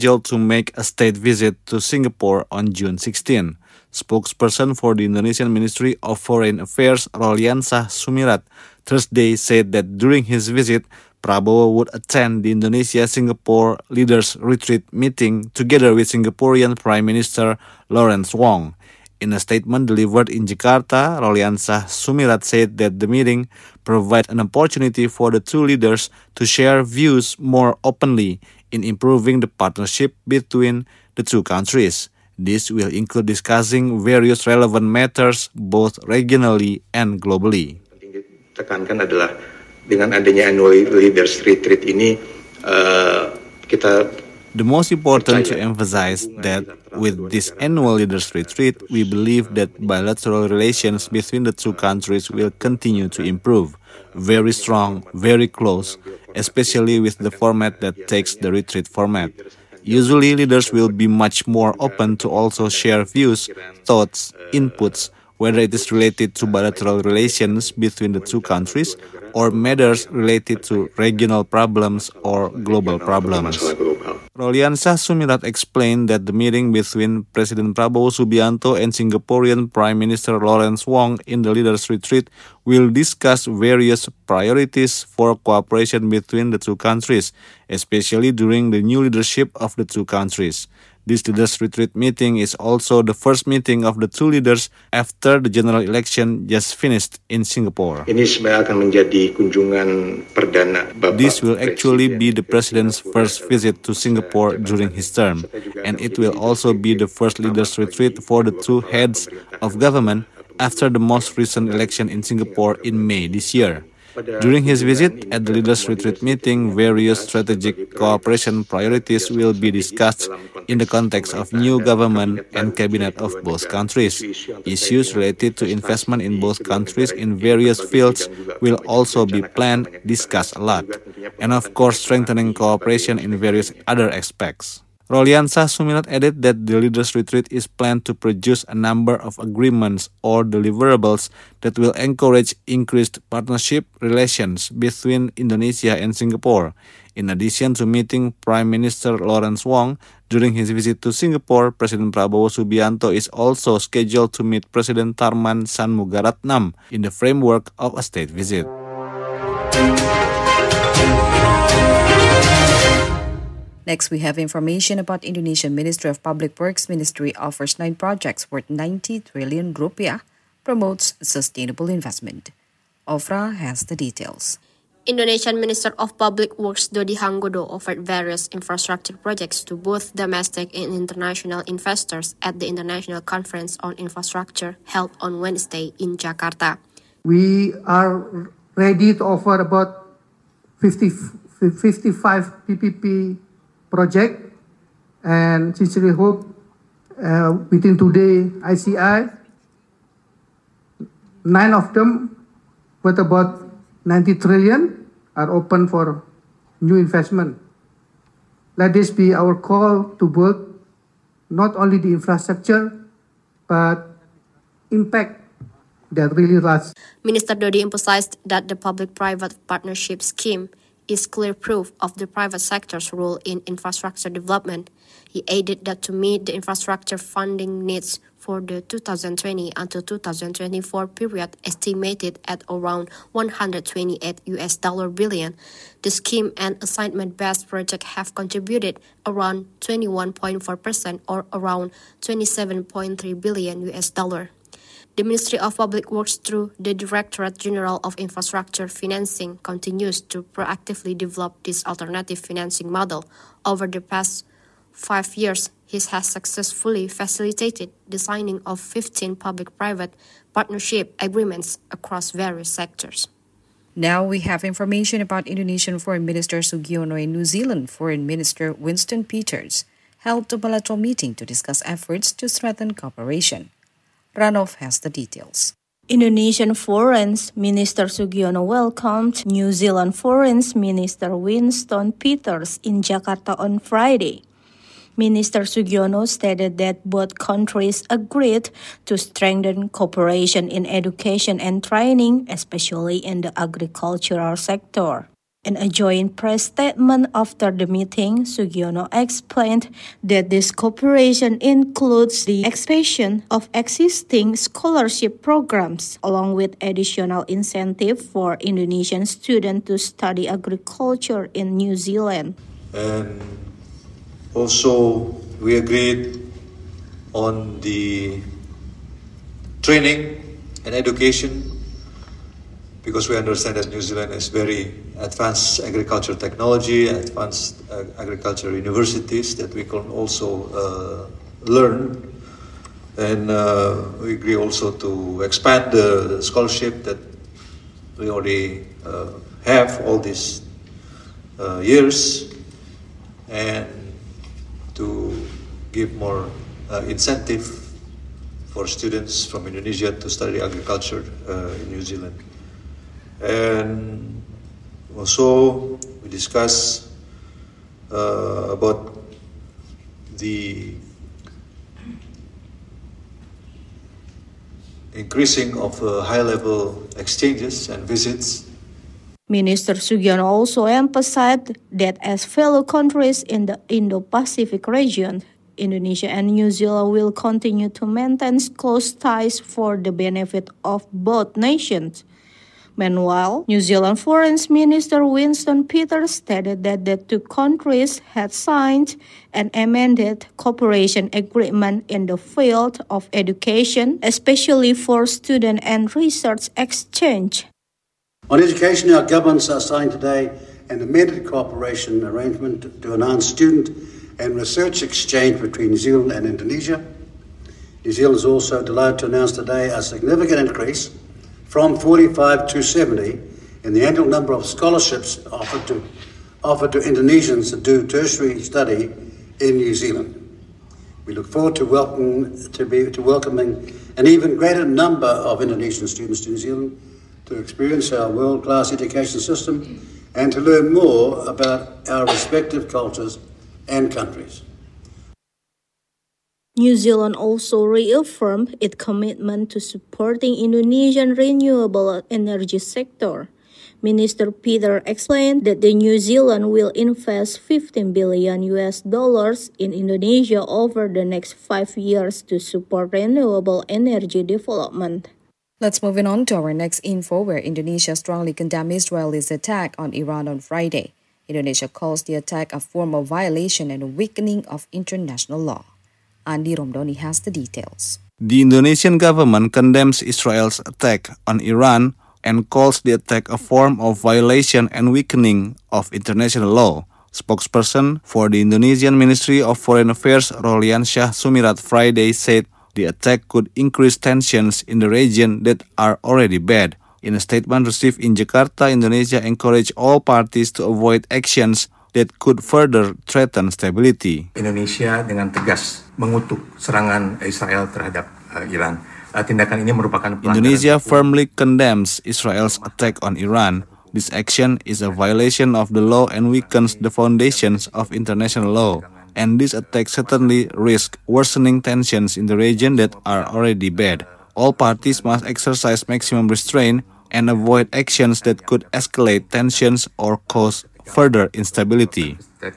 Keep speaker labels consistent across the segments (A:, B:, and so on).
A: scheduled to make a state visit to Singapore on June 16. Spokesperson for the Indonesian Ministry of Foreign Affairs, Roliansyah Sumirat, Thursday said that during his visit, Prabowo would attend the Indonesia-Singapore Leaders Retreat meeting together with Singaporean Prime Minister Lawrence Wong. In a statement delivered in Jakarta, Roliansyah Sumirat said that the meeting provides an opportunity for the two leaders to share views more openly in improving the partnership between the two countries. This will include discussing various relevant matters both regionally and globally.
B: Tekankan adalah dengan adanya annual leaders retreat ini kita
A: The most important to emphasize that with this annual leaders retreat, we believe that bilateral relations between the two countries will continue to improve. Very strong, very close, especially with the format that takes the retreat format. Usually, leaders will be much more open to also share views, thoughts, inputs, whether it is related to bilateral relations between the two countries or matters related to regional problems or global problems. Roliansyah Sumirat explained that the meeting between President Prabowo Subianto and Singaporean Prime Minister Lawrence Wong in the Leaders Retreat will discuss various priorities for cooperation between the two countries, especially during the new leadership of the two countries. This Leaders Retreat meeting is also the first meeting of the two leaders after the general election just finished in Singapore.
B: Ini sebenarnya akan menjadi kunjungan perdana Bapak
A: This will actually be the president's first visit to Singapore during his term, and it will also be the first leaders retreat for the two heads of government after the most recent election in Singapore in May this year. During his visit at the Leaders Retreat meeting, various strategic cooperation priorities will be discussed in the context of new government and cabinet of both countries. Issues related to investment in both countries in various fields will also be planned, discussed a lot, and of course strengthening cooperation in various other aspects. Roliansyah Sumirat added that the Leaders Retreat is planned to produce a number of agreements or deliverables that will encourage increased partnership relations between Indonesia and Singapore. In addition to meeting Prime Minister Lawrence Wong during his visit to Singapore, President Prabowo Subianto is also scheduled to meet President Tharman Shanmugaratnam in the framework of a state visit.
C: Next, we have information about Indonesian Ministry of Public Works Ministry offers 9 projects worth 90 trillion rupiah, promotes sustainable investment. Ofra has the details.
D: Indonesian Minister of Public Works Dodi Hanggodo offered various infrastructure projects to both domestic and international investors at the International Conference on Infrastructure held on Wednesday in Jakarta.
E: We are ready to offer about 55 PPP project, and sincerely hope within today ICI, 9 of them worth about 90 trillion are open for new investment. Let this be our call to build not only the infrastructure but impact that really lasts.
D: Minister Dodi emphasized that the public-private partnership scheme is clear proof of the private sector's role in infrastructure development. He added that to meet the infrastructure funding needs for the 2020 until 2024 period estimated at around $128 billion, the scheme and assignment-based project have contributed around 21.4% or around $27.3 billion. The Ministry of Public Works, through the Directorate General of Infrastructure Financing, continues to proactively develop this alternative financing model. Over the past 5 years, it has successfully facilitated the signing of 15 public-private partnership agreements across various sectors.
C: Now we have information about Indonesian Foreign Minister Sugiono and New Zealand Foreign Minister Winston Peters held a bilateral meeting to discuss efforts to strengthen cooperation. Ranov has the details.
F: Indonesian Foreign Minister Sugiono welcomed New Zealand Foreign Minister Winston Peters in Jakarta on Friday. Minister Sugiono stated that both countries agreed to strengthen cooperation in education and training, especially in the agricultural sector. In a joint press statement after the meeting, Sugiono explained that this cooperation includes the expansion of existing scholarship programs, along with additional incentive for Indonesian students to study agriculture in New Zealand.
G: And also, we agreed on the training and education, because we understand that New Zealand is very advanced agriculture technology, advanced agriculture universities that we can also learn. And we agree also to expand the scholarship that we already have all these years, and to give more incentive for students from Indonesia to study agriculture in New Zealand. And also we discuss about the increasing of high-level exchanges and visits.
F: Minister Sugiono also emphasized that as fellow countries in the Indo-Pacific region, Indonesia and New Zealand will continue to maintain close ties for the benefit of both nations. Meanwhile, New Zealand Foreign Minister Winston Peters stated that the two countries had signed an amended cooperation agreement in the field of education, especially for student and research exchange.
H: On education, our governments are signing today an amended cooperation arrangement to enhance student and research exchange between New Zealand and Indonesia. New Zealand is also delighted to announce today a significant increase from 45 to 70 in the annual number of scholarships offered to Indonesians to do tertiary study in New Zealand. We look forward to welcoming an even greater number of Indonesian students to New Zealand to experience our world-class education system and to learn more about our respective cultures and countries.
F: New Zealand also reaffirmed its commitment to supporting Indonesian renewable energy sector. Minister Peter explained that the New Zealand will invest $15 billion in Indonesia over the next 5 years to support renewable energy development.
C: Let's move on to our next info, where Indonesia strongly condemned Israel's attack on Iran on Friday. Indonesia calls the attack a form of violation and a weakening of international law. Andi Romdoni has the details.
A: The Indonesian government condemns Israel's attack on Iran and calls the attack a form of violation and weakening of international law. Spokesperson for the Indonesian Ministry of Foreign Affairs, Rolian Shah Sumirat, Friday said the attack could increase tensions in the region that are already bad. In a statement received in Jakarta, Indonesia encouraged all parties to avoid actions that could further threaten stability.
I: Indonesia dengan tegas mengutuk serangan Israel terhadap Iran. Tindakan ini merupakan
A: Indonesia firmly condemns Israel's attack on Iran. This action is a violation of the law and weakens the foundations of international law. And this attack certainly risks worsening tensions in the region that are already bad. All parties must exercise maximum restraint and avoid actions that could escalate tensions or cause further instability.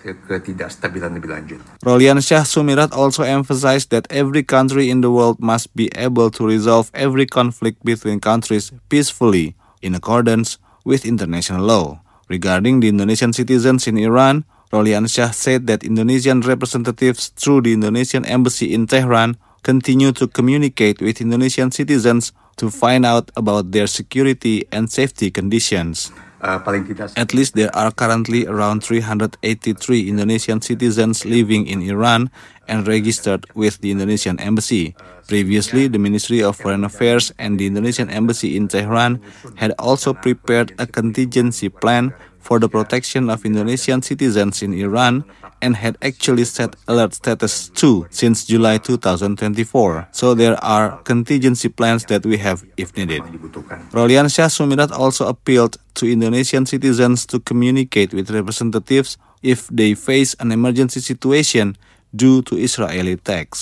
A: Rolian Shah Sumirat also emphasized that every country in the world must be able to resolve every conflict between countries peacefully in accordance with international law. Regarding the Indonesian citizens in Iran, Rolian Shah said that Indonesian representatives through the Indonesian embassy in Tehran continue to communicate with Indonesian citizens to find out about their security and safety conditions. At least there are currently around 383 Indonesian citizens living in Iran and registered with the Indonesian embassy. Previously, the Ministry of Foreign Affairs and the Indonesian embassy in Tehran had also prepared a contingency plan for the protection of Indonesian citizens in Iran and had actually set alert status 2 since July 2024. So there are contingency plans that we have if needed. Rolian Shah Sumirat also appealed to Indonesian citizens to communicate with representatives if they face an emergency situation due to Israeli attacks.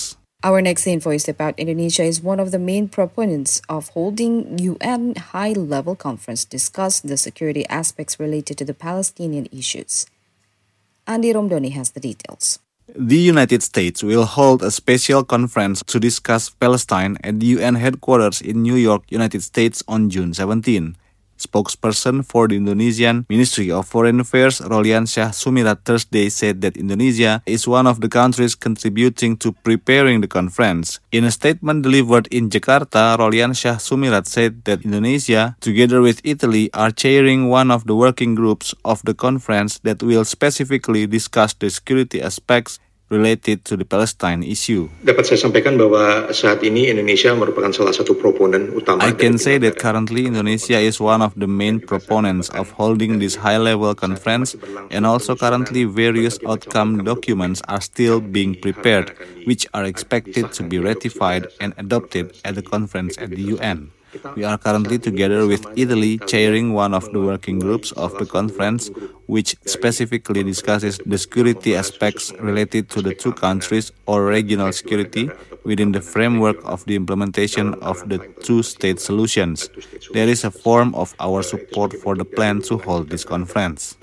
C: Our next info is about Indonesia is one of the main proponents of holding UN high-level conference to discuss the security aspects related to the Palestinian issues. Andi Romdoni has the details.
A: The United States will hold a special conference to discuss Palestine at the UN headquarters in New York, United States on June 17. Spokesperson for the Indonesian Ministry of Foreign Affairs, Rolian Shah Sumirat, Thursday said that Indonesia is one of the countries contributing to preparing the conference. In a statement delivered in Jakarta, Rolian Shah Sumirat said that Indonesia, together with Italy, are chairing one of the working groups of the conference that will specifically discuss the security aspects related to the Palestine issue.
B: Dapat saya sampaikan bahwa saat ini Indonesia merupakan salah satu proponen utama.
A: I can say that currently Indonesia is one of the main proponents of holding this high-level conference, and also currently various outcome documents are still being prepared, which are expected to be ratified and adopted at the conference at the UN. We are currently together with Italy chairing one of the working groups of the conference, which specifically discusses the security aspects related to the two countries or regional security within the framework of the implementation of the two-state solutions. There is a form of our support for the plan to hold this conference.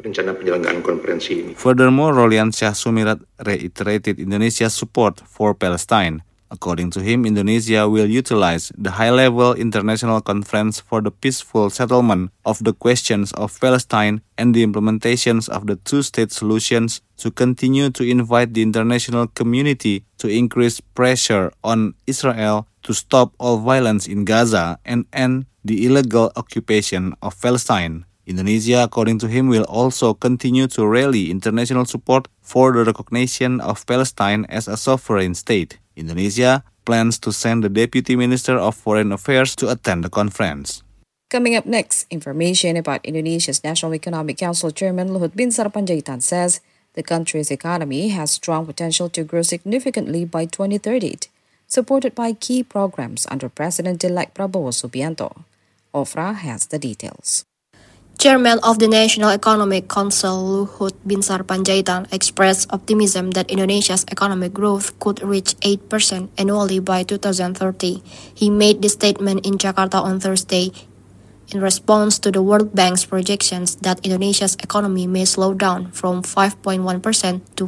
A: Furthermore, Rolian Shah Sumirat reiterated Indonesia's support for Palestine. According to him, Indonesia will utilize the high-level international conference for the peaceful settlement of the questions of Palestine and the implementations of the two-state solutions to continue to invite the international community to increase pressure on Israel to stop all violence in Gaza and end the illegal occupation of Palestine. Indonesia, according to him, will also continue to rally international support for the recognition of Palestine as a sovereign state. Indonesia plans to send the Deputy Minister of Foreign Affairs to attend the conference.
C: Coming up next, information about Indonesia's National Economic Council Chairman Luhut Binsar Panjaitan says the country's economy has strong potential to grow significantly by 2030, supported by key programs under President-elect Prabowo Subianto. Ofra has the details.
D: Chairman of the National Economic Council Luhut Binsar Panjaitan expressed optimism that Indonesia's economic growth could reach 8% annually by 2030. He made the statement in Jakarta on Thursday in response to the World Bank's projections that Indonesia's economy may slow down from 5.1% to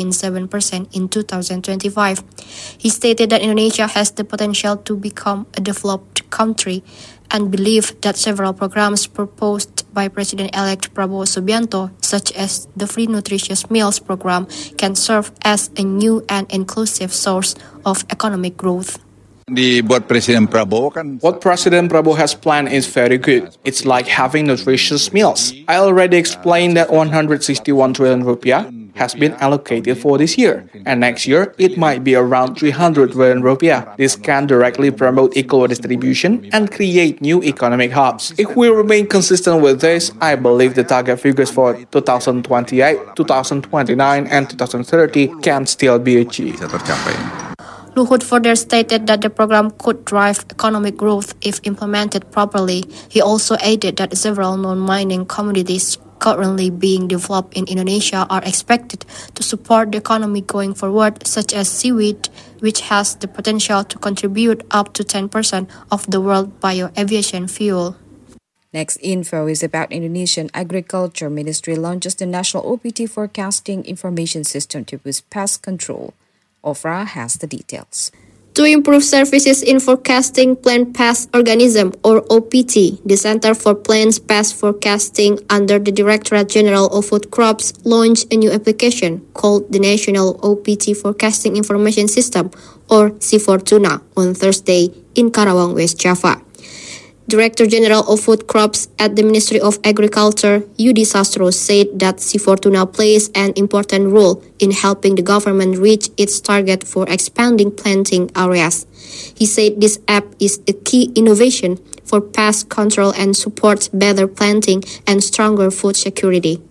D: 4.7% in 2025. He stated that Indonesia has the potential to become a developed country and believed that several programs proposed by President-elect Prabowo Subianto, such as the Free Nutritious Meals program, can serve as a new and inclusive source of economic growth.
J: What President Prabowo has planned is very good. It's like having nutritious meals. I already explained that 161 trillion rupiah has been allocated for this year, and next year it might be around 300 trillion rupiah. This can directly promote equal distribution and create new economic hubs. If we remain consistent with this, I believe the target figures for 2028, 2029, and 2030 can still be achieved.
D: Luhut further stated that the program could drive economic growth if implemented properly. He also added that several non-mining commodities currently being developed in Indonesia are expected to support the economy going forward, such as seaweed, which has the potential to contribute up to 10% of the world bioaviation fuel.
C: Next info is about Indonesian Agriculture Ministry launches the National OPT Forecasting Information System to boost pest control. Ofra has the details.
D: To improve services in forecasting plant pest organism or OPT, the Center for Plant Pest Forecasting under the Directorate General of Food Crops launched a new application called the National OPT Forecasting Information System or SIFORTUNA on Thursday in Karawang, West Java. Director General of Food Crops at the Ministry of Agriculture, Yudi Sastro, said that SIFORTUNA plays an important role in helping the government reach its target for expanding planting areas. He said this app is a key innovation for pest control and supports better planting and stronger food security.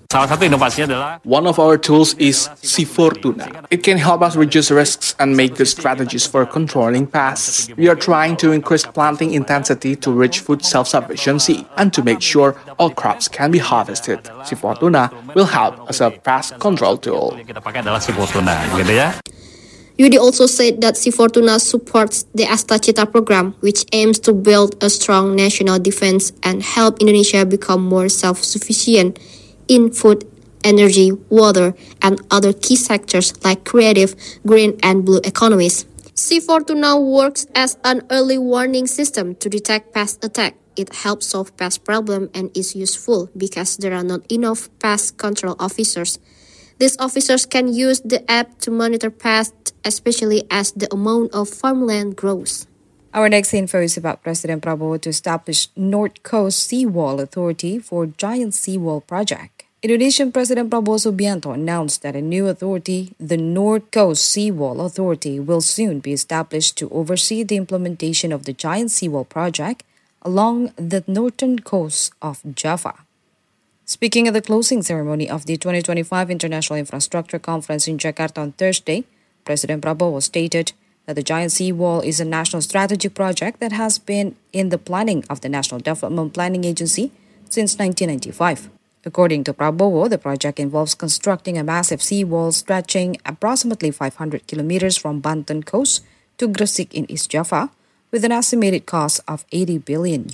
J: One of our tools is SIFORTUNA. It can help us reduce risks and make good strategies for controlling pests. We are trying to increase planting intensity to reach food self-sufficiency and to make sure all crops can be harvested. SIFORTUNA will help as a pest control tool.
D: Yudi also said that C Fortuna supports the Astacita program, which aims to build a strong national defense and help Indonesia become more self-sufficient in food, energy, water, and other key sectors like creative, green, and blue economies. C Fortuna works as an early warning system to detect pest attack. It helps solve pest problem and is useful because there are not enough pest control officers. These officers can use the app to monitor pests, especially as the amount of farmland grows.
C: Our next info is about President Prabowo to establish North Coast Seawall Authority for Giant Seawall Project. Indonesian President Prabowo Subianto announced that a new authority, the North Coast Seawall Authority, will soon be established to oversee the implementation of the Giant Seawall Project along the northern coast of Java. Speaking at the closing ceremony of the 2025 International Infrastructure Conference in Jakarta on Thursday, President Prabowo stated that the Giant Seawall is a national strategic project that has been in the planning of the National Development Planning Agency since 1995. According to Prabowo, the project involves constructing a massive seawall stretching approximately 500 kilometers from Banten coast to Gresik in East Java, with an estimated cost of $80 billion.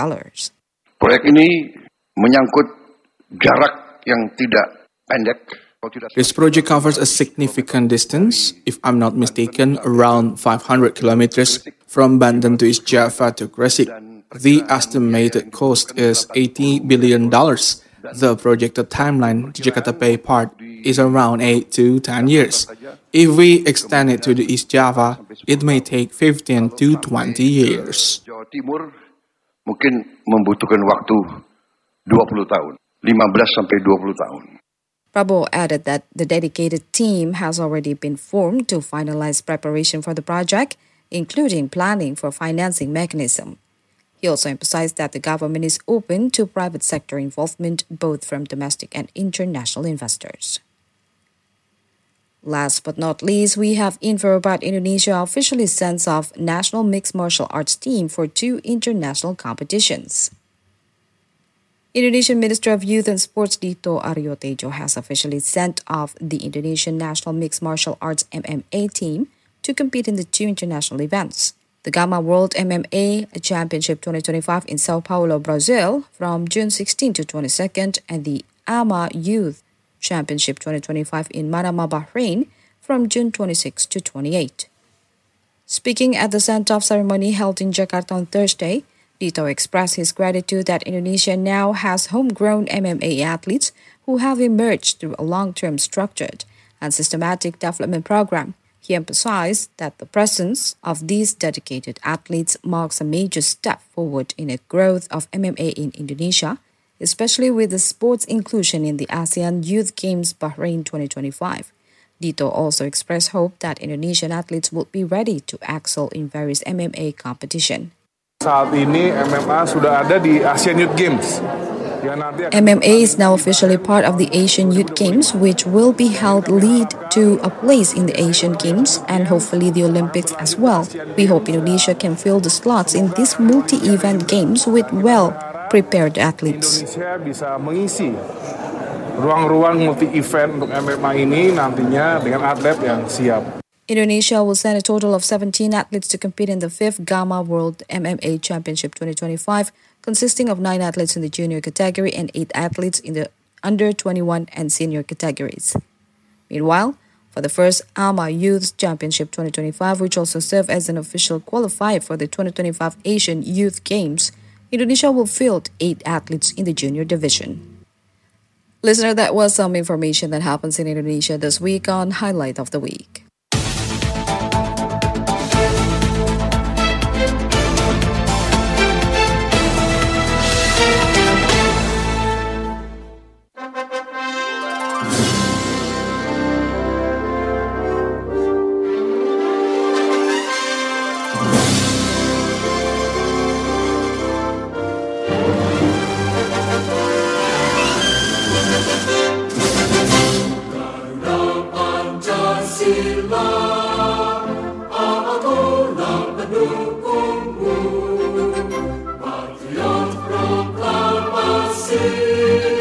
K: Proyek ini menyangkut jarak yang tidak pendek.
J: This project covers a significant distance, if I'm not mistaken, around 500 kilometers from Banten to East Java to Gresik. The estimated cost is $80 billion. The projected timeline to Jakarta Bay part is around 8 to 10 years. If we extend it to the East Java, it may take 15 to 20 years.
K: Jawa Timur mungkin membutuhkan waktu 20 tahun, 15 sampai 20 tahun.
C: Prabowo added that the dedicated team has already been formed to finalize preparation for the project, including planning for financing mechanism. He also emphasized that the government is open to private sector involvement, both from domestic and international investors. Last but not least, we have info about Indonesia officially sends off National Mixed Martial Arts team for 2 international competitions. Indonesian Minister of Youth and Sports Dito Aryo Tejo has officially sent off the Indonesian National Mixed Martial Arts MMA team to compete in the 2 international events: the Gama World MMA Championship 2025 in Sao Paulo, Brazil from June 16 to 22nd and the AMA Youth Championship 2025 in Manama, Bahrain from June 26 to 28. Speaking at the send-off ceremony held in Jakarta on Thursday, Dito expressed his gratitude that Indonesia now has homegrown MMA athletes who have emerged through a long-term structured and systematic development program. He emphasized that the presence of these dedicated athletes marks a major step forward in the growth of MMA in Indonesia, especially with the sports inclusion in the ASEAN Youth Games Bahrain 2025. Dito also expressed hope that Indonesian athletes would be ready to excel in various MMA competition.
L: Saat ini MMA sudah ada di Asian Youth Games.
C: MMA is now officially part of the Asian Youth Games, which will be held lead to a place in the Asian Games and hopefully the Olympics as well. We hope Indonesia can fill the slots in these multi-event games with well-prepared athletes.
L: Indonesia bisa mengisi ruang-ruang multi-event untuk MMA ini nantinya dengan atlet yang siap.
C: Indonesia will send a total of 17 athletes to compete in the 5th Gama World MMA Championship 2025, consisting of 9 athletes in the junior category and 8 athletes in the under 21 and senior categories. Meanwhile, for the first AMA Youth Championship 2025, which also served as an official qualifier for the 2025 Asian Youth Games, Indonesia will field 8 athletes in the junior division. Listener, that was some information that happens in Indonesia this week on Highlight of the Week.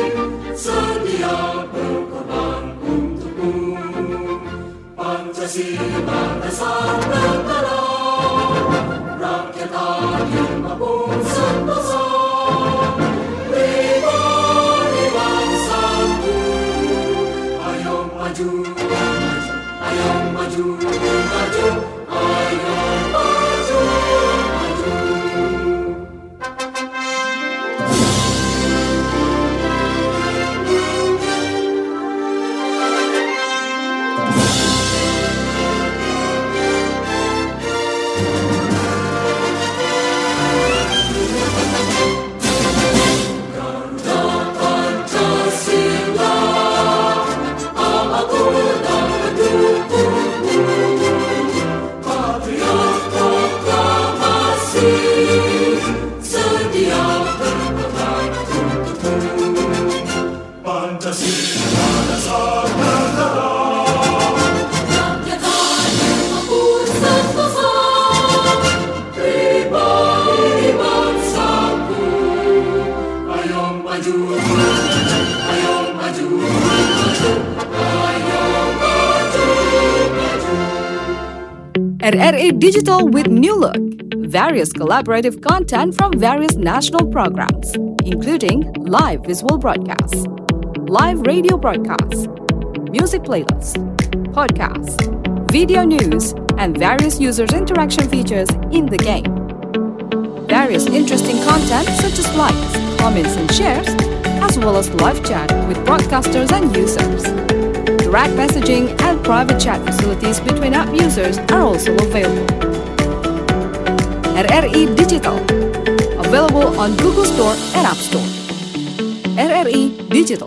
M: Pancasila
C: RRI Digital with new look. Various collaborative content from various national programs, including live visual broadcasts, live radio broadcasts, music playlists, podcasts, video news, and various users' interaction features in the game. Various interesting content such as likes, comments, and shares, as well as live chat with broadcasters and users. Direct messaging and private chat facilities between app users are also available. RRI Digital, available on Google Store and App Store. RRI Digital.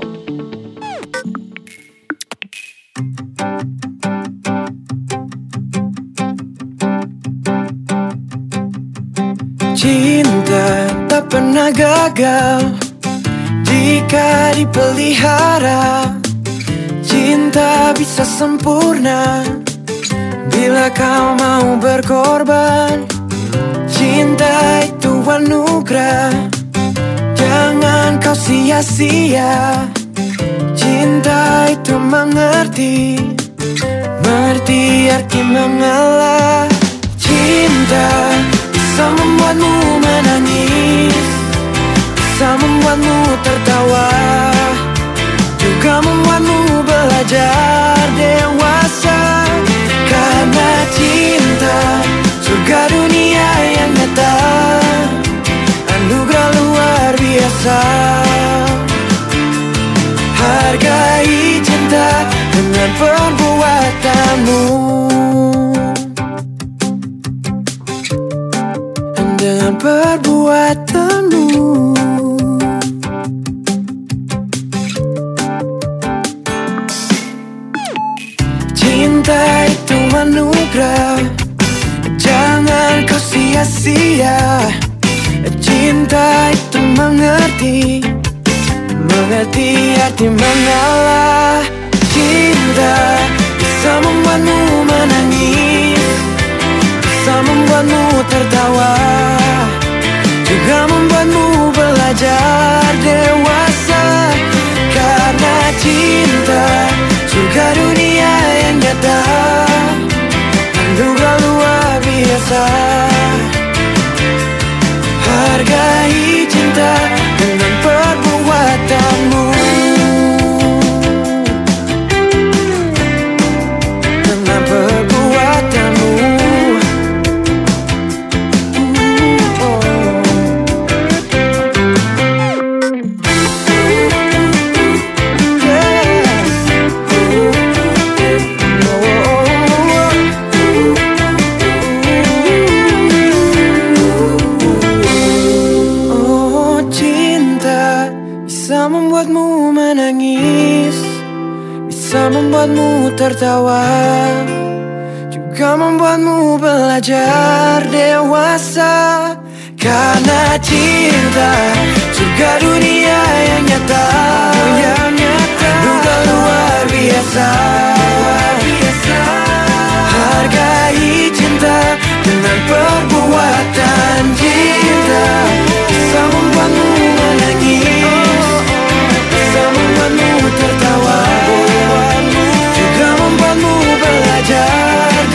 M: Cinta tak pernah gagal jika dipelihara. Cinta bisa sempurna bila kau mau berkorban. Cinta itu anugerah, jangan kau sia-sia. Cinta itu mengerti arti mengalah. Cinta bisa membuatmu menangis, bisa membuatmu tertawa, juga membuatmu belajar dewasa. Karena cinta, surga dunia yang nyata, anugerah luar biasa. Hargai cinta dengan perbuatanmu, dengan perbuatanmu. Cinta itu anugerah, jangan kau sia-sia. Cinta itu mengerti arti mengalah. Cinta bisa membuatmu menangis, bisa membuatmu tertawa, juga membuatmu belajar dewasa. Karena cinta, surga dunia yang nyata, anugerah luar biasa. Hargai cinta dengan perbuatanmu, dengan perbuatanmu. Membuatmu menangis, bisa membuatmu tertawa, juga membuatmu belajar dewasa. Karena cinta, surga dunia yang nyata, anugerah luar biasa. Hargai cinta dengan perbuatan. Cinta bisa membuatmu menangis, bisa membuatmu tertawa, juga membuatmu belajar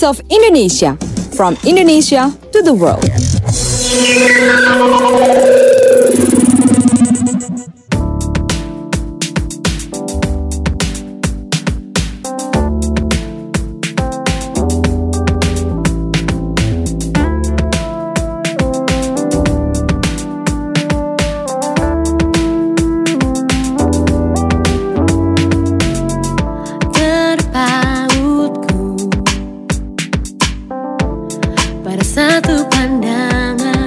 C: Voice of Indonesia, from Indonesia to the world.
N: Satu pandangan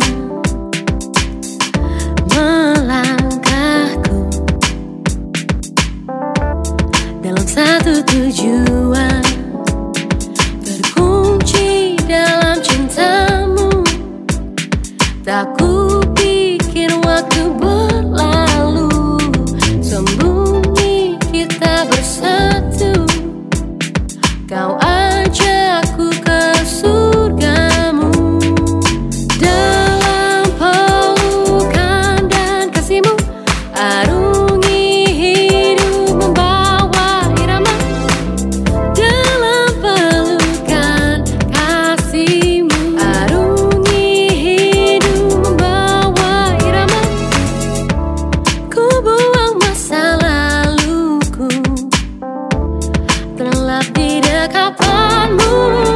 N: melangkahku dalam satu tujuan, terkunci dalam cintamu. Tak kupikir waktu berlalu, sembunyi kita bersatu. Kau ajakku ke surgamu. Dalam pelukan dan kasihmu, arungi hidup membawa irama. Dalam pelukan kasihmu, arungi hidup membawa irama. Ku buang masa laluku, terlelap di dekapanmu.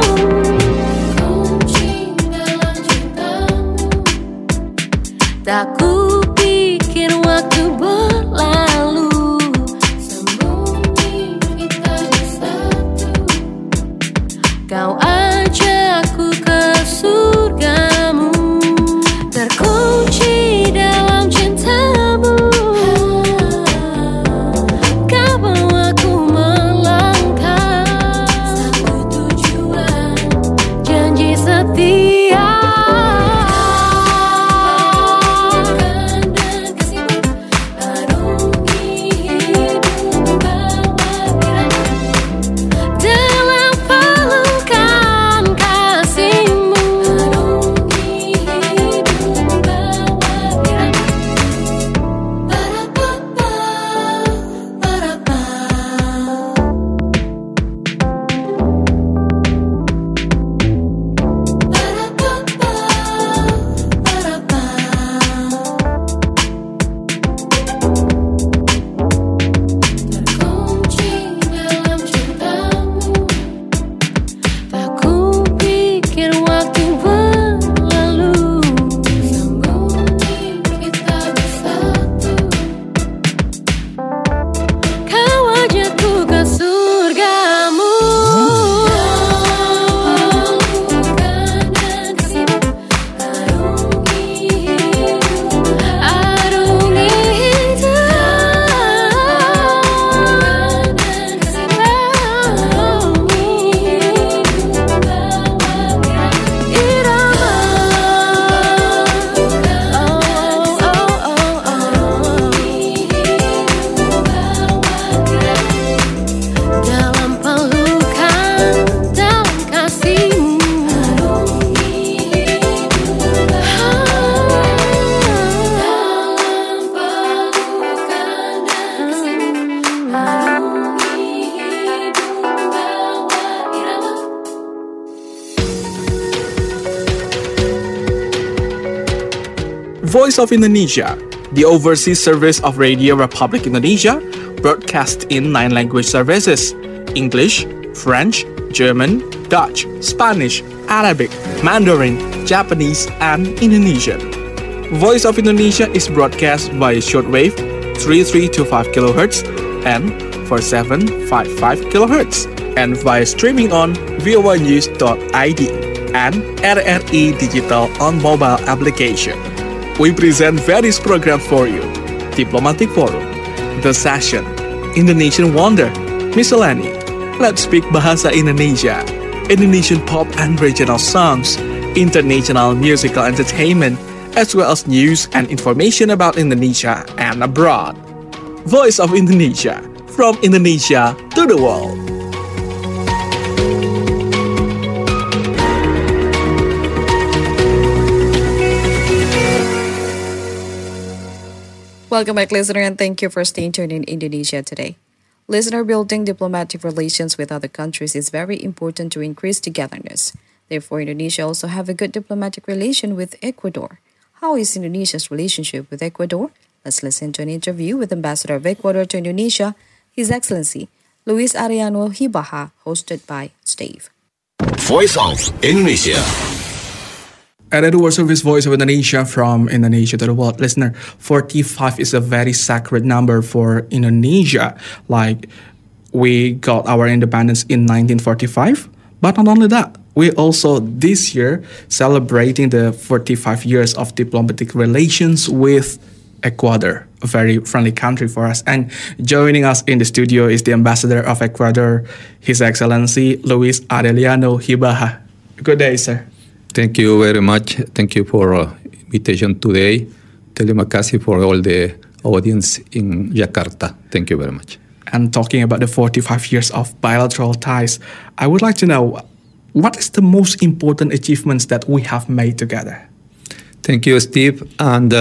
N: Kunci dalam cintamu, tak kupikir waktu berlalu, sembunyi kita bersatu. Kau ajakku ke surgamu, terkunci dalam cintamu. Kau bawaku melangkah, satu tujuan, janji setia. Dan kasihmu, arungi hidup membawa irama. Dalam pelukan kasihmu, arungi hidup membawa irama. Parapapa, parapa. Terkunci dalam cintamu, tak kupikir waktu berlalu, sembunyi kita bersatu. Kau ajakku ke surgamu. Pelukan dan kasihmu, arungi hidup, arungi hidup. Pelukan dan kasihmu, arungi hidup membawa irama. Dalam pelukan, dalam kasihmu, arungi hidup. Dalam pelukan dan kasihmu, arungi hidup membawa irama.
J: Voice of Indonesia, the overseas service of Radio Republic Indonesia, broadcast in 9 language services: English, French, German, Dutch, Spanish, Arabic, Mandarin, Japanese, and Indonesian. Voice of Indonesia is broadcast via shortwave 3325 kHz and 4755 kHz, and via streaming on voanews.id and RRI Digital on mobile application. We present various programs for you: Diplomatic Forum, The Session, Indonesian Wonder, Miscellany, Let's Speak Bahasa Indonesia, Indonesian pop and regional songs, international musical entertainment, as well as news and information about Indonesia and abroad. Voice of Indonesia, from Indonesia to the world.
C: Welcome back, listener, and thank you for staying tuned in Indonesia Today. Listener, building diplomatic relations with other countries is very important to increase togetherness. Therefore, Indonesia also have a good diplomatic relation with Ecuador. How is Indonesia's relationship with Ecuador? Let's listen to an interview with Ambassador of Ecuador to Indonesia, His Excellency Luis Ariano Hibaja, hosted by Steve.
O: Voice of Indonesia.
J: And that was Service Voice of Indonesia from Indonesia to the world. Listener, 45 is a very sacred number for Indonesia. Like, we got our independence in 1945. But not only that, we also this year celebrating the 45 years of diplomatic relations with Ecuador, a very friendly country for us. And joining us in the studio is the Ambassador of Ecuador, His Excellency Luis Ariano Hibaja. Good day, sir.
P: Thank you very much. Thank you for invitation today. Terima kasih for all the audience in Jakarta. Thank you very much.
J: And talking about the 45 years of bilateral ties, I would like to know, what is the most important achievements that we have made together?
P: Thank you, Steve. And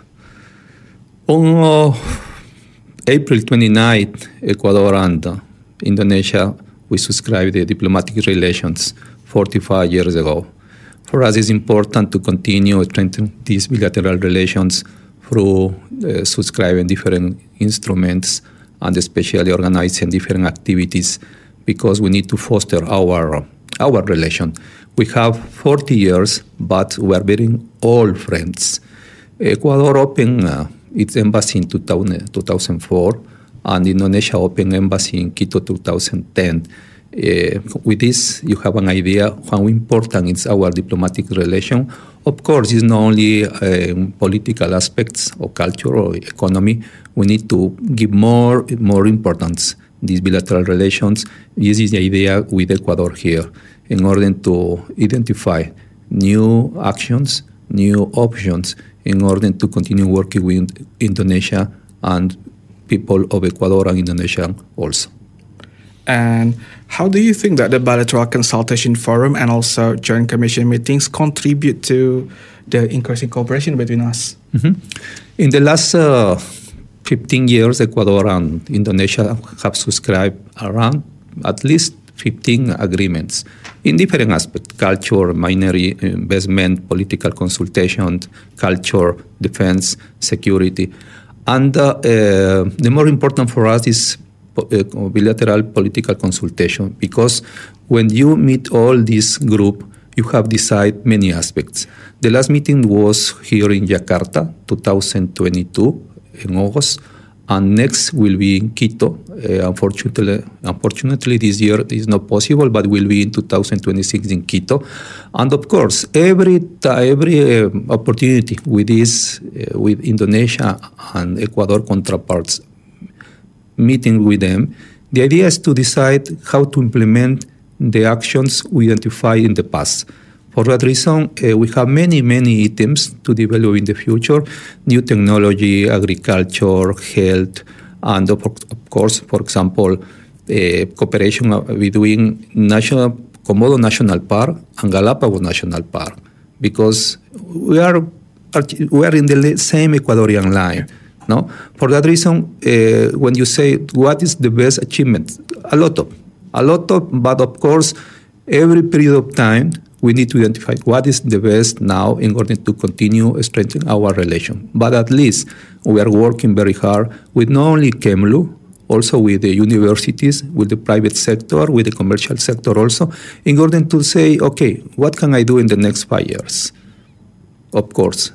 P: on April 29th, Ecuador and Indonesia, we subscribed the diplomatic relations 45 years ago. For us, it's important to continue strengthening these bilateral relations through subscribing different instruments and especially organizing different activities, because we need to foster our relation. We have 40 years, but we are very old friends. Ecuador opened its embassy in 2004, and Indonesia opened embassy in Quito 2010. With this, you have an idea how important is our diplomatic relation. Of course, it's not only political aspects or culture or economy. We need to give more importance these bilateral relations. This is the idea with Ecuador here, in order to identify new actions, new options, in order to continue working with Indonesia and people of Ecuador and Indonesia also.
J: And how do you think that the bilateral consultation forum and also joint commission meetings contribute to the increasing cooperation between us?
P: Mm-hmm. In the last 15 years, Ecuador and Indonesia have subscribed around at least 15 agreements in different aspects: culture, minority investment, political consultation, culture, defense, security. And the more important for us is bilateral political consultation, because when you meet all this group, you have decided many aspects. The last meeting was here in Jakarta, 2022, in August, and next will be in Quito. Unfortunately, this year is not possible, but will be in 2026 in Quito. And of course, every opportunity with this, with Indonesia and Ecuador counterparts, meeting with them, the idea is to decide how to implement the actions we identified in the past. For that reason, we have many items to develop in the future: new technology, agriculture, health, and of course, for example, cooperation between Komodo National Park and Galapagos National Park, because we are in the same Ecuadorian line. No? For that reason, when you say what is the best achievement, a lot of, but of course, every period of time, we need to identify what is the best now in order to continue strengthening our relation. But at least we are working very hard with not only KEMLU, also with the universities, with the private sector, with the commercial sector also, in order to say, okay, what can I do in the next 5 years? Of course,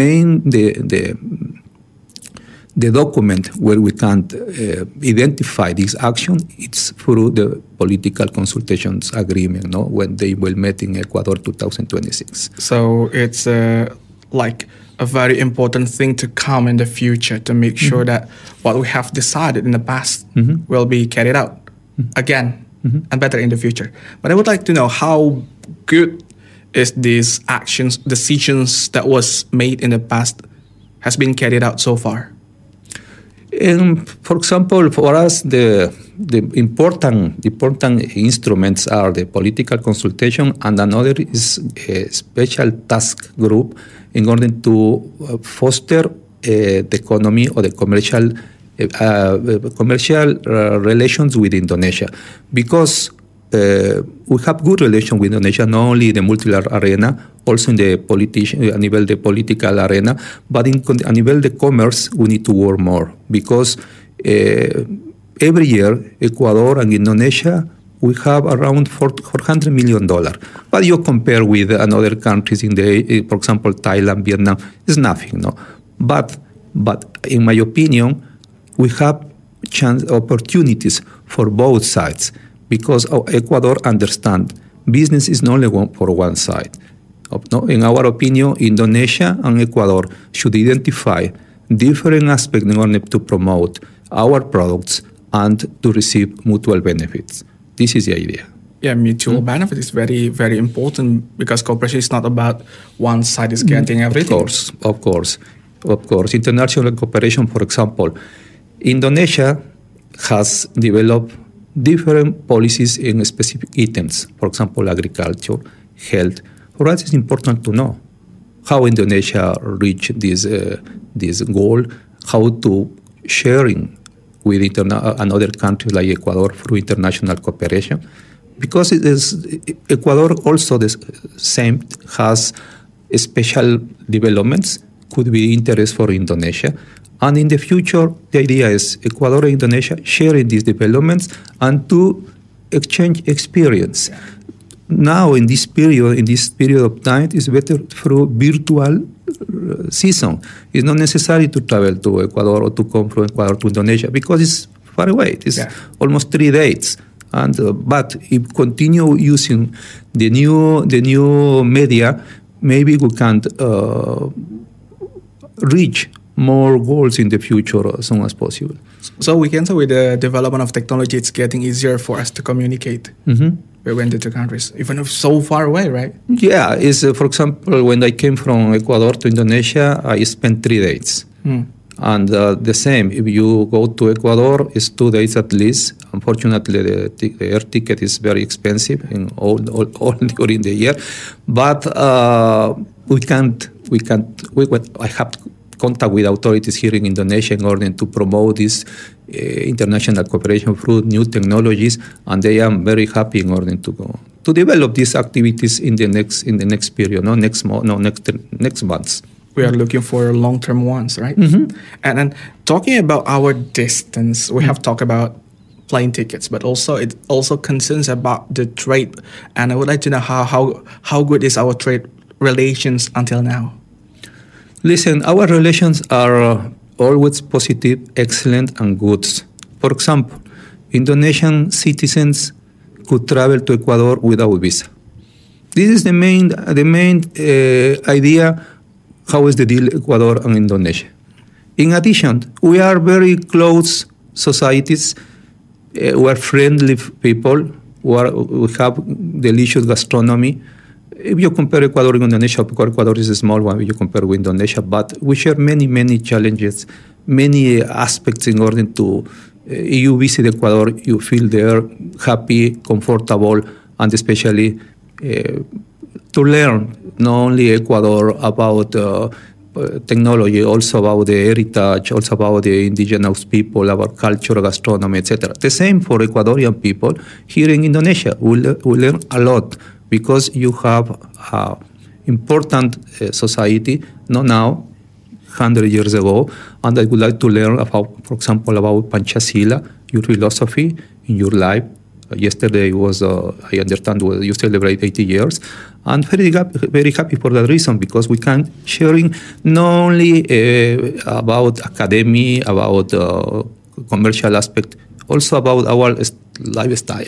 P: the document where we can identify this action, it's through the political consultations agreement, no? When they will meet in Ecuador 2026.
J: So it's like a very important thing to come in the future to make sure that what we have decided in the past will be carried out again and better in the future. But I would like to know, how good is these decisions that was made in the past has been carried out so far?
P: For example, for us, the important instruments are the political consultation, and another is a special task group in order to foster the economy or the commercial commercial relations with Indonesia, because we have good relations with Indonesia, not only in the multilateral arena, also in the a nivel de political arena, but a nivel de commerce, we need to work more, because every year, Ecuador and Indonesia, we have around $400 million. But you compare with other countries for example, Thailand, Vietnam, it's nothing, no. But in my opinion, we have opportunities for both sides, because Ecuador understands business is not only for one side. In our opinion, Indonesia and Ecuador should identify different aspects in order to promote our products and to receive mutual benefits. This is the idea.
J: Yeah, mutual benefit is very, very important, because cooperation is not about one side is getting everything.
P: Of course. International cooperation, for example, Indonesia has developed different policies in specific items, for example, agriculture, health. For us, it's important to know how Indonesia reached this goal, how to sharing with another country like Ecuador through international cooperation, because Ecuador also the same has special developments, could be interest for Indonesia. And in the future, the idea is Ecuador and Indonesia sharing these developments and to exchange experience. Now, in this period of time, it's better through virtual season. It's not necessary to travel to Ecuador or to come from Ecuador to Indonesia, because it's far away. It's almost 3 days. And but if continue using the new media, maybe we can reach more goals in the future as soon as possible.
J: So we can say with the development of technology, it's getting easier for us to communicate between the two countries, even if so far away, right?
P: Yeah, for example, when I came from Ecuador to Indonesia, I spent 3 days. And the same, if you go to Ecuador, it's 2 days at least. Unfortunately, the air ticket is very expensive in all during the year. But I have contact with authorities here in Indonesia in order to promote this international cooperation through new technologies, and they are very happy in order to develop these activities in the next period, next months.
J: We are looking for long-term ones, right? And then talking about our distance, we have talked about plane tickets, but also it also concerns about the trade. And I would like to know how good is our trade relations until now?
P: Listen, our relations are always positive, excellent, and good. For example, Indonesian citizens could travel to Ecuador without visa. This is the main idea. How is the deal Ecuador and Indonesia? In addition, we are very close societies. We are friendly people. We have delicious gastronomy. If you compare Ecuador and Indonesia, Ecuador is a small one if you compare with Indonesia, but we share many challenges, many aspects in order to, you visit Ecuador, you feel there happy, comfortable, and especially to learn not only Ecuador about technology, also about the heritage, also about the indigenous people, our culture, gastronomy, etc. The same for Ecuadorian people here in Indonesia. We learn a lot, because you have an important society, not now, 100 years ago, and I would like to learn about, for example, about Pancasila, your philosophy in your life. Yesterday was, I understand, you celebrate 80 years. And very happy for that reason, because we can sharing not only about academy, about commercial aspect, also about our lifestyle.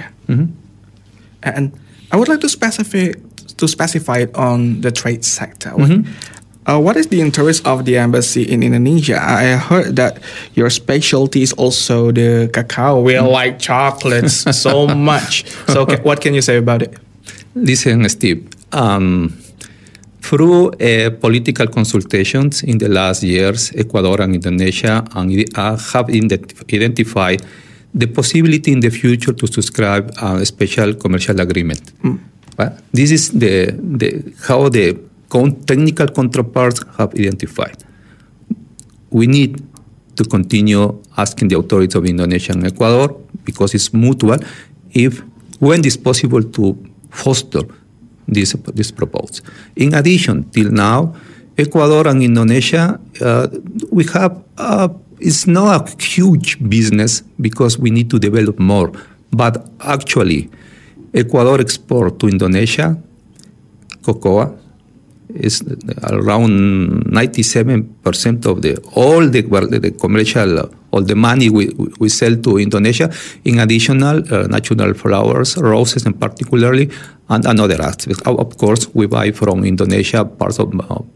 J: And I would like to specify it on the trade sector. What is the interest of the embassy in Indonesia? I heard that your specialty is also the cacao. We like chocolates so much. So what can you say about it?
P: Listen, Steve. Through political consultations in the last years, Ecuador and Indonesia have identified the possibility in the future to subscribe a special commercial agreement. This is how the technical counterparts have identified. We need to continue asking the authorities of Indonesia and Ecuador, because it's mutual, when it's possible to foster this proposal. In addition, till now, Ecuador and Indonesia, we have, it's not a huge business because we need to develop more. But actually, Ecuador export to Indonesia cocoa is around 97% of all the commercial, all the money we sell to Indonesia. In additional, natural flowers, roses, and particularly, and another aspect. Of course, we buy from Indonesia parts of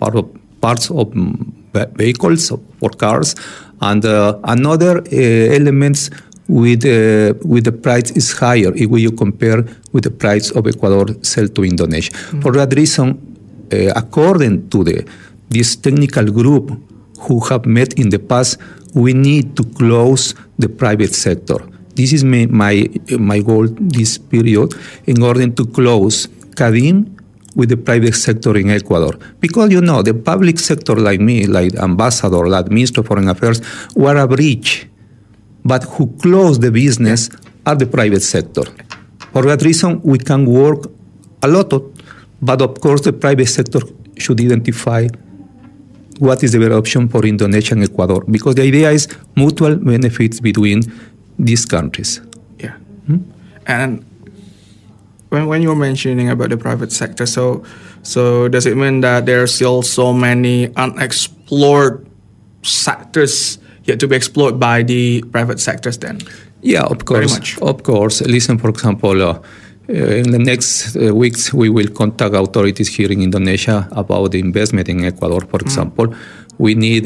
P: vehicles for cars, and another elements with the price is higher if you compare with the price of Ecuador sell to Indonesia. Mm-hmm. For that reason, according to this technical group who have met in the past, we need to close the private sector. This is my goal this period, in order to close CADIM with the private sector in Ecuador. Because, the public sector like me, like ambassador, like Minister of Foreign Affairs, were a bridge. But who close the business are the private sector. For that reason, we can work a lot, but of course the private sector should identify what is the better option for Indonesia and Ecuador, because the idea is mutual benefits between these countries.
J: Yeah. And when you're mentioning about the private sector, so does it mean that there are still so many unexplored sectors yet to be explored by the private sectors then?
P: Yeah, of course.
J: Very much.
P: Of course. Listen, for example, in the next weeks, we will contact authorities here in Indonesia about the investment in Ecuador, for example. We need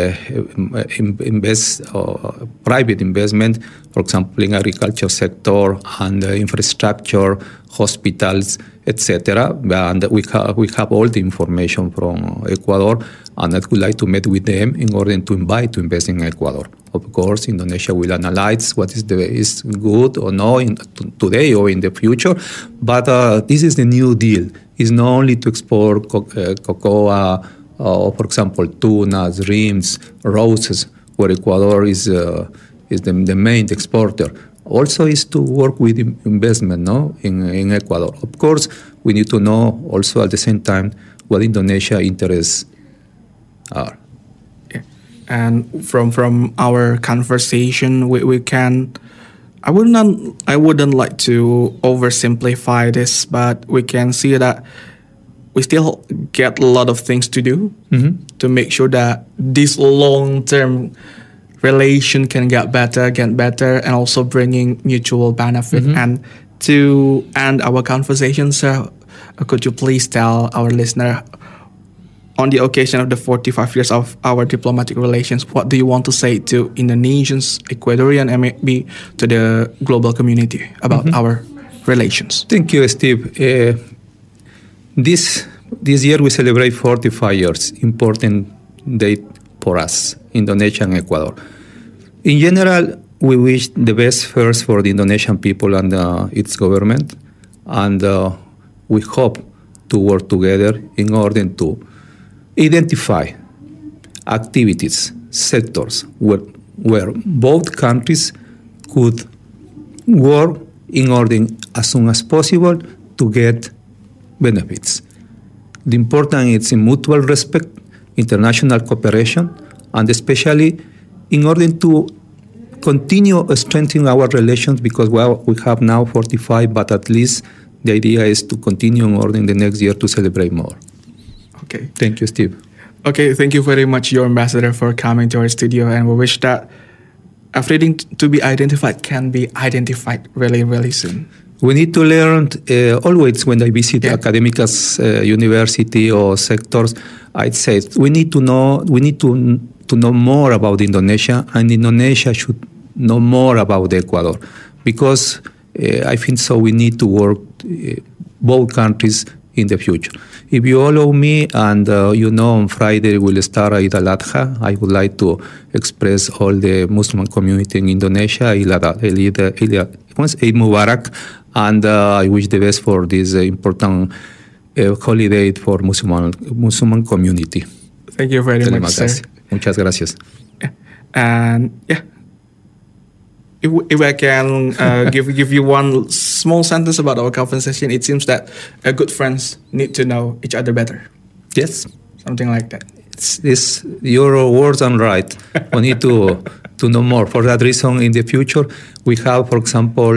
P: private investment, for example, in agriculture sector and infrastructure, hospitals, etc. And we have all the information from Ecuador, and I would like to meet with them in order to invite to invest in Ecuador. Of course, Indonesia will analyze what is good or no today or in the future. But this is the new deal. It's not only to export cocoa, or for example, tuna, shrimps, roses, where Ecuador is the main exporter. Also is to work with investment, in Ecuador. Of course, we need to know also at the same time what Indonesia interests are.
J: Yeah. And from our conversation, we can. I wouldn't like to oversimplify this, but we can see that we still get a lot of things to do to make sure that this long-term relation can get better, and also bringing mutual benefit. And to end our conversation, sir, could you please tell our listener, on the occasion of the 45 years of our diplomatic relations, what do you want to say to Indonesians, Ecuadorian, and maybe to the global community about our relations?
P: Thank you, Steve. This year we celebrate 45 years, important date for us, Indonesia and Ecuador. In general, we wish the best first for the Indonesian people and its government, and we hope to work together in order to identify activities, sectors where both countries could work in order as soon as possible to get benefits. The important is in mutual respect, international cooperation, and especially in order to continue strengthening our relations, because we have now 45, but at least the idea is to continue in order in the next year to celebrate more.
J: Okay.
P: Thank you, Steve.
J: Okay, thank you very much, your ambassador, for coming to our studio, and we wish that everything to be identified can be identified really, really soon.
P: We need to learn always when I visit academics, university or sectors. I'd say we need to know more about Indonesia, and Indonesia should know more about Ecuador, because I think so we need to work both countries in the future. If you allow me, and on Friday we'll start Eid al-Adha, I would like to express all the Muslim community in Indonesia, Eid Mubarak, and I wish the best for this important holiday for Muslim community.
J: Thank you very much, sir.
P: Muchas gracias.
J: And yeah, if I can give you one small sentence about our conversation, it seems that good friends need to know each other better.
P: Yes,
J: something like that.
P: It's your words are right. We need to know more. For that reason, in the future, we have, for example,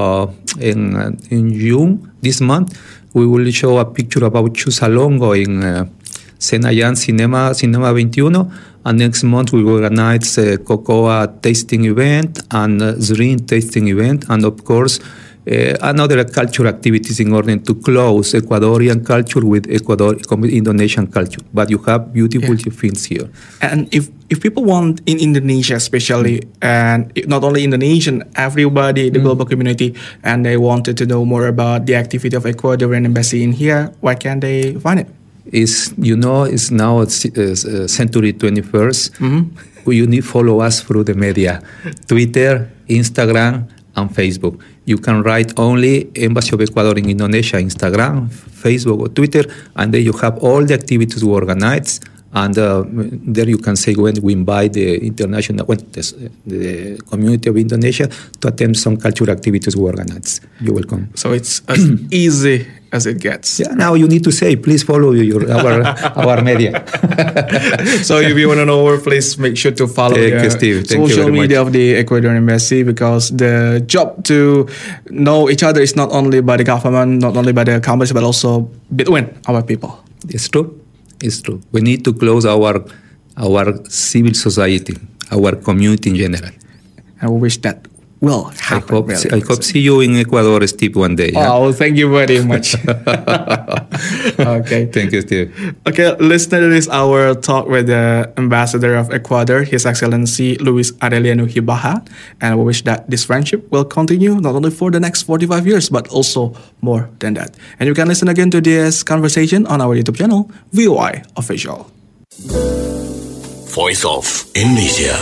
P: in June this month, we will show a picture about Chusalongo in Senayan Cinema 21. And next month, we will organize a cocoa tasting event and Zrin tasting event, and of course, another cultural activities in order to close Ecuadorian culture with Indonesian culture. But you have beautiful things here.
J: And if people want in Indonesia especially, and not only Indonesian, everybody, the global community, and they wanted to know more about the activity of Ecuadorian embassy in here, where can they find it?
P: It's now century 21st.
J: Mm-hmm.
P: You need to follow us through the media, Twitter, Instagram, and Facebook. You can write only Embassy of Ecuador in Indonesia, Instagram, Facebook, or Twitter, and then you have all the activities we organize. And there you can say when we invite the the community of Indonesia to attend some cultural activities we organize. You're welcome.
J: So it's as easy as it gets.
P: Yeah. Now you need to say, please follow our media.
J: So if you want to know more, please make sure to follow the social media of the Ecuadorian embassy, because the job to know each other is not only by the government, not only by the companies, but also between our people.
P: It's true. It's true. We need to close our civil society, our community in general.
J: I wish that will happen.
P: I hope see you in Ecuador, Steve, one day.
J: Yeah? Oh, thank you very much. Okay.
P: Thank you, Steve.
J: Okay, listener, this is our talk with the Ambassador of Ecuador, His Excellency Luis Aureliano Gibaja, and we wish that this friendship will continue not only for the next 45 years, but also more than that. And you can listen again to this conversation on our YouTube channel, VOI Official.
O: Voice of Indonesia.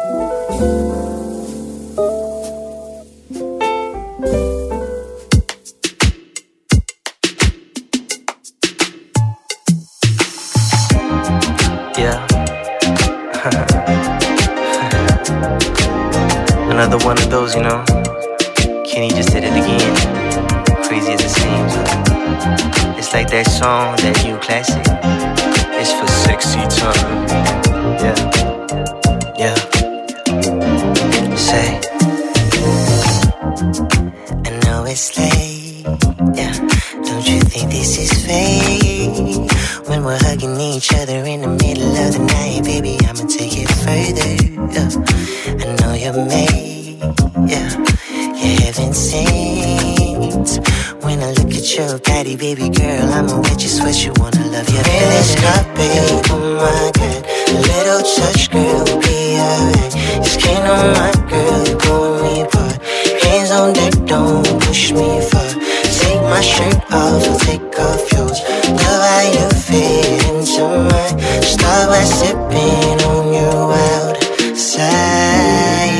Q: Another one of those, you know. Kenny just did it again. Crazy as it seems. It's like that song, that new classic. It's for sexy time. Yeah. Say, I know it's late. Yeah. Don't you think this is fate? When we're hugging each other in the middle of the night, baby, I'ma take it further. I know you're made, you're heaven sent. When I look at your body, baby girl, I'ma wet your sweat, you wanna love your feelings got, babe, oh my God. A little touch, girl, will be alright. Just can't on my girl, pulling me apart. Hands on deck, don't push me far. Take my shirt off, I'll take off yours. Love how you fit into mine. Start by sipping on your wild side.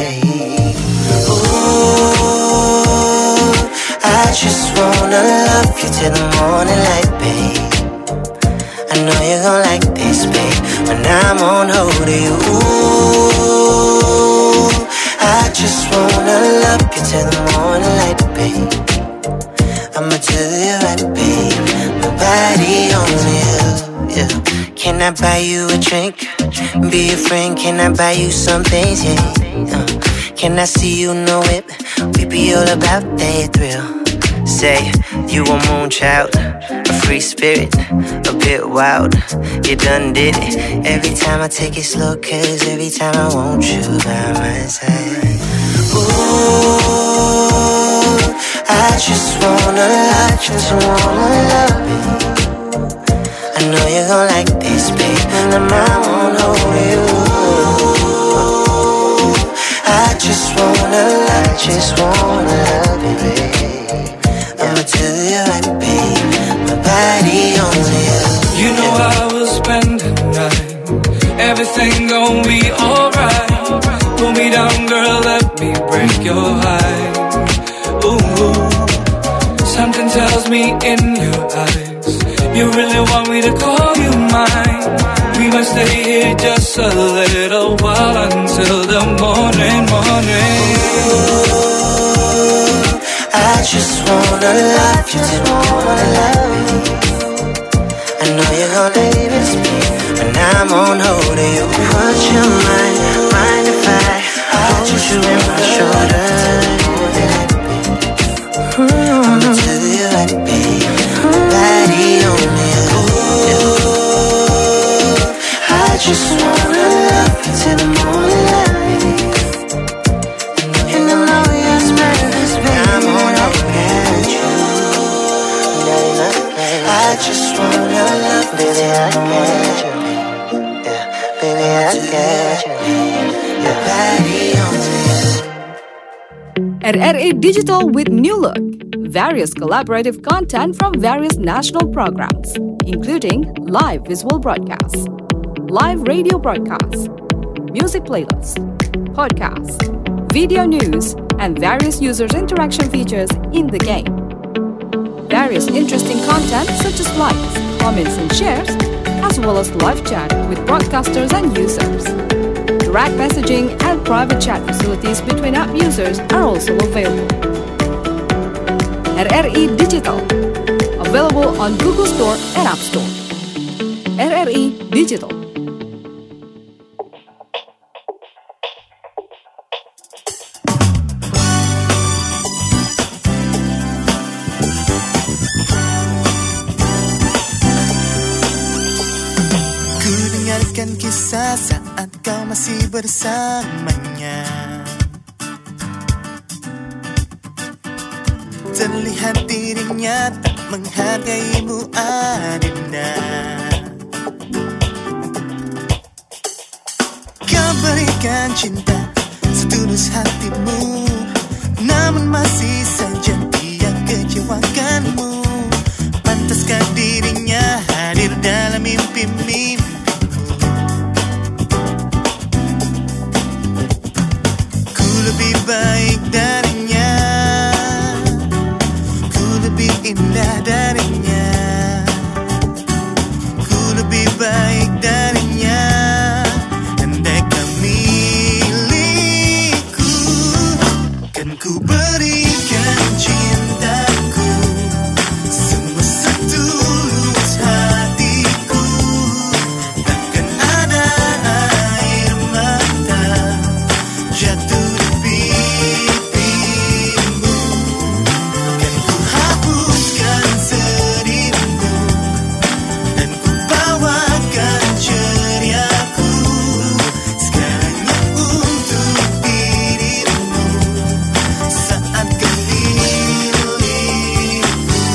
Q: Ooh, I just wanna love you till the morning light, babe. I know you're gon' like this, babe, when I'm on hold of you. Ooh, I just wanna love you till the morning light, babe. I'ma do you right, babe. My body on you, yeah. Can I buy you a drink? Be a friend, can I buy you some things, yeah? Can I see you know it? We be all about that thrill. Say, you a moon child, a free spirit, a bit wild. You done did it. Every time I take it slow, cause every time I want you by my side. Ooh, I just wanna love you. I know you're gon' like this, babe, and I'm on hold of you. I just wanna love you, babe. I'ma do you right, babe. My body on you.
M: You know I will spend the night. Everything gon' be alright. Pull me down, girl, let me break your heart. Ooh, something tells me in your eyes you really want me to call you mine. We must stay here just a little while until the morning.
Q: I just wanna love you till the morning. I know you're gonna miss me when I'm on hold of you. Would you mind if I hold you in my shoulder? I'ma tell you what, babe, nobody only you. I just wanna love you till the morning. And I know you're smarter, baby. I'm on hold at you. I just wanna love you, baby, I get you. Yeah, baby, I get you. Your body only you.
C: RRI Digital with new look. Various collaborative content from various national programs, including live visual broadcasts, live radio broadcasts, music playlists, podcasts, video news, and various users' interaction features in the game. Various interesting content such as likes, comments, and shares, as well as live chat with broadcasters and users. Direct messaging and private chat facilities between app users are also available. RRI Digital, available on Google Store and App Store. RRI Digital.
R: Ku dengarkan kisah saat kau masih bersamanya. Terlihat dirinya tak menghargaimu, Adinda. Kau berikan cinta setulus hatimu, namun masih saja dia kecewakanmu. Pantaskah dirinya hadir dalam mimpi-mimpimu? Ku lebih baik darinya, lebih indah darinya, ku lebih baik darinya. Andai kau milikku, kan ku berikan cintaku, semua setulus hatiku. Takkan ada air mata jatuh di pipimu, kan ku hapuskan sedihmu dan ku bawakan ceriaku segalanya untuk dirimu saat kau milikku.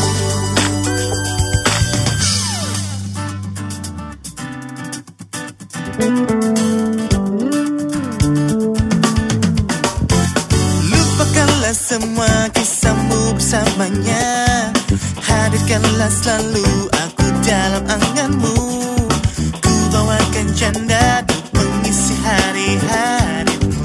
R: Lupakanlah semua kisahmu bersamanya, hadirkanlah selalu aku dalam anganmu. Ku bawakan canda untuk mengisi hari-harimu.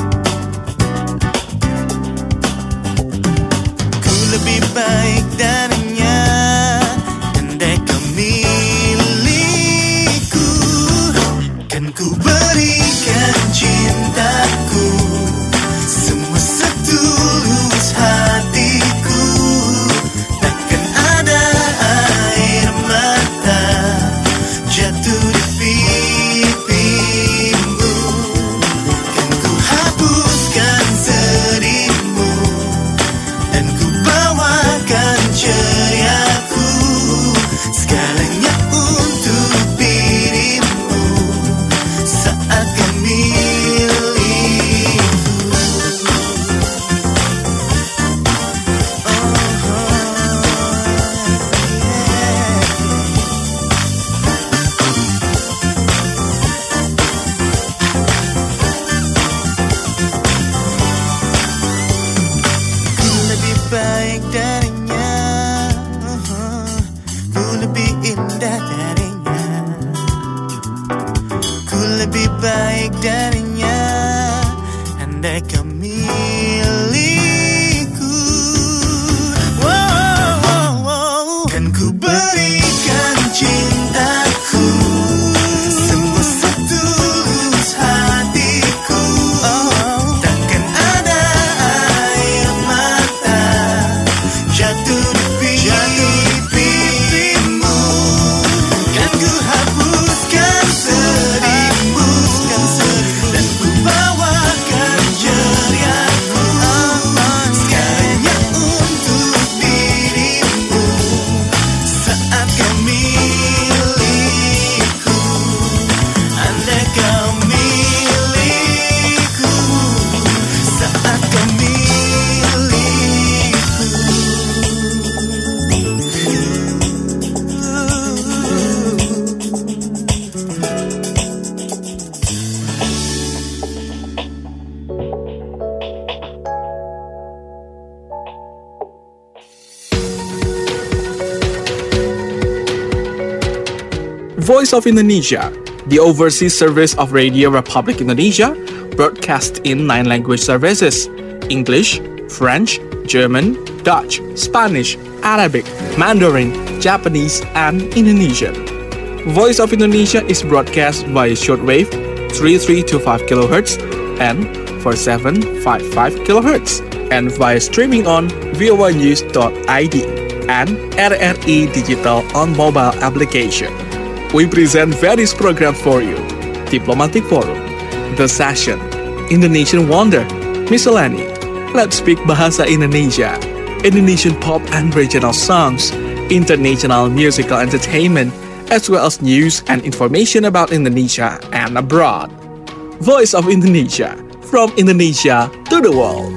R: Ku lebih baik darinya, andai kau milikku, kan ku berikan cintaku, semua setulus hatiku. Takkan ada air mata jatuh di pipimu, kan ku hapuskan sedihmu dan ku bawakan ceriaku segalanya untuk dirimu saat kau milikku. Ku lebih baik darinya, ku lebih indah darinya, ku lebih baik darinya. Andai kau milikku, kan ku berikan cintaku, semua
J: Voice of Indonesia, the overseas service of Radio Republic Indonesia, broadcast in 9 language services: English, French, German, Dutch, Spanish, Arabic, Mandarin, Japanese, and Indonesian. Voice of Indonesia is broadcast via shortwave 3325 kHz and 4755 kHz, and via streaming on voanews.id and RRI Digital on mobile application. We present various programs for you: Diplomatic Forum, The Session, Indonesian Wonder, Miscellany, Let's Speak Bahasa Indonesia, Indonesian pop and regional songs, international musical entertainment, as well as news and information about Indonesia and abroad. Voice of Indonesia, from Indonesia to the world.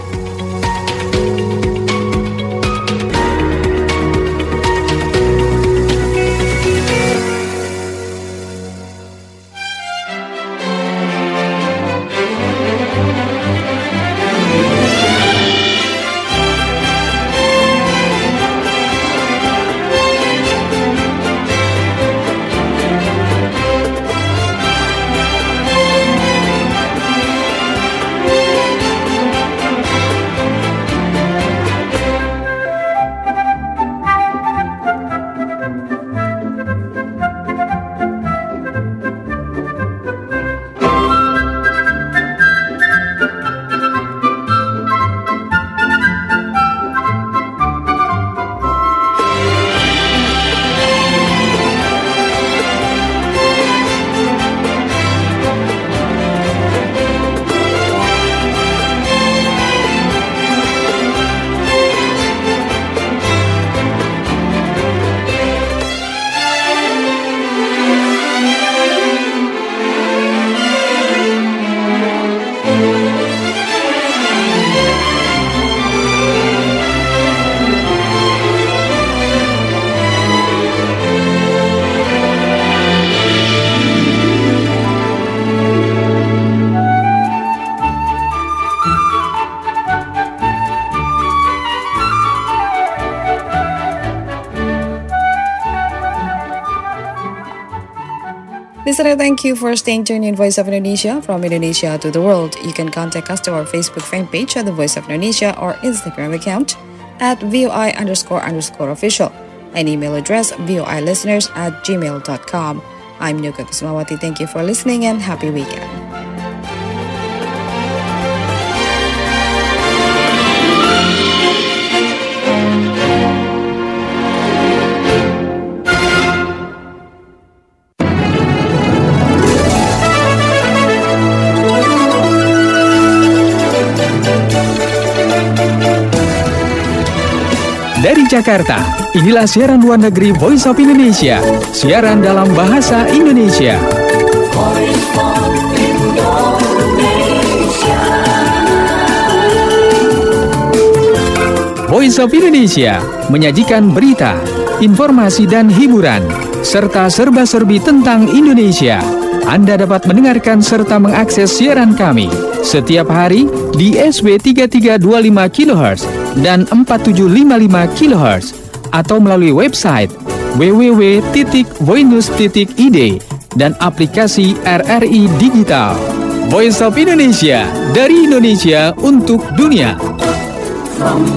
C: Listener, thank you for staying tuned in Voice of Indonesia, from Indonesia to the world. You can contact us to our Facebook fan page at The Voice of Indonesia or Instagram account at VOI__official and email address voilisteners@gmail.com. I'm Nuka Kusmawati. Thank you for listening and happy weekend.
S: Dari Jakarta, inilah siaran luar negeri Voice of Indonesia, siaran dalam bahasa Indonesia. Voice of Indonesia menyajikan berita, informasi dan hiburan, serta serba-serbi tentang Indonesia. Anda dapat mendengarkan serta mengakses siaran kami setiap hari di SW 3325 kHz dan 4755 kHz atau melalui website www.voinews.id dan aplikasi RRI Digital. Voice of Indonesia, dari Indonesia untuk dunia.